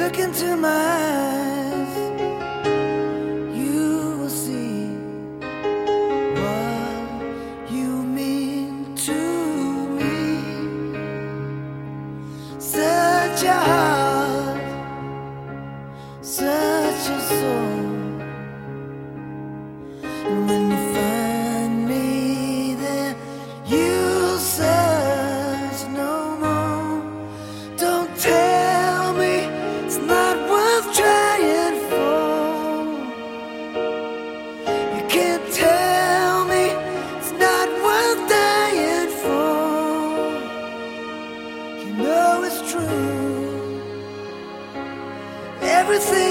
look into my eyes, you will see what you mean to me. Such a heart, such a soul. And when you find me there, you'll search no more. Don't tell me it's not worth trying for. You can't tell me it's not worth dying for. You know it's true. Everything